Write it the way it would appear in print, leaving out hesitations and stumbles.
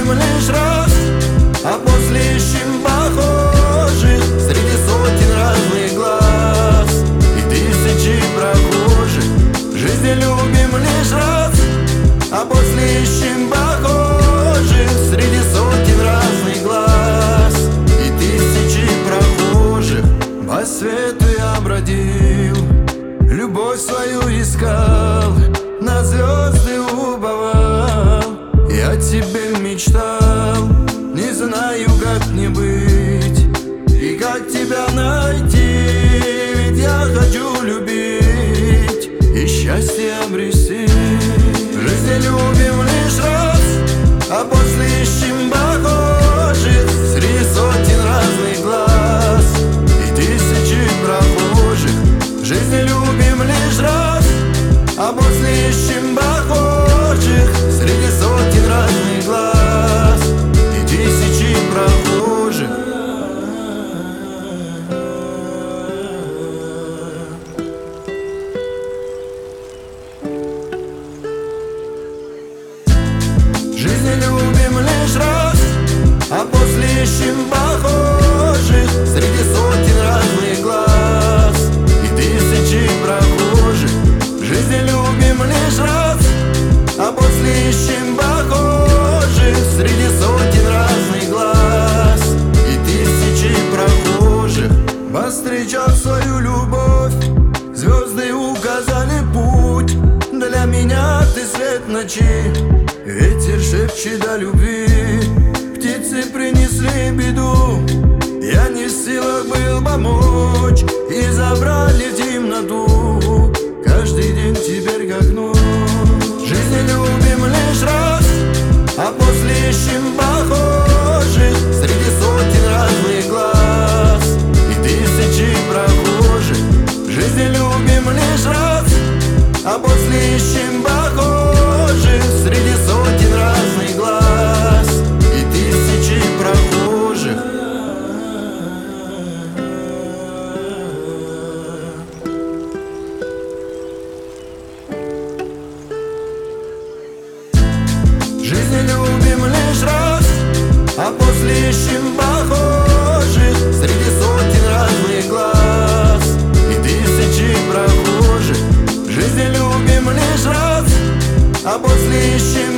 любим лишь раз, а после ищем похожих среди сотен разных глаз и тысячи прохожих. В жизни любим лишь раз, а после ищем похожих среди сотен разных глаз и тысячи прохожих. По свету я бродил, любовь свою искал, на звезды уповал, я тебе мечтал. Не знаю, как мне быть и как тебя найти, ведь я хочу любить и счастье обрести. В жизни любим лишь раз, а после ищем похожих среди сотен разных глаз и тысячи прохожих. В жизни любим лишь раз, а после ищем похожих среди сотен разных глаз и тысячи прохожих. В жизни любим лишь раз, а после ищем похожих среди сотен разных глаз и тысячи прохожих. В жизни любим лишь раз, а после ищем похожих среди сотен разных глаз и тысячи прохожих. Повстречав свою любовь, звезды указали путь. Для меня ты свет ночи, ветер шепчет о любви. Птицы принесли беду, я не в силах был помочь, и забрали в темноту каждый день теперь как ночь. В жизни любим лишь раз, а после ищем похожих среди сотен разных глаз и тысячи прохожих. В жизни любим лишь раз, а после ищем похожих среди сотен разных глаз и тысячи прохожих. В жизни любим лишь раз, а после ищем похожих среди сотен разных глаз и тысячи прохожих. В жизни любим лишь раз, а после ищем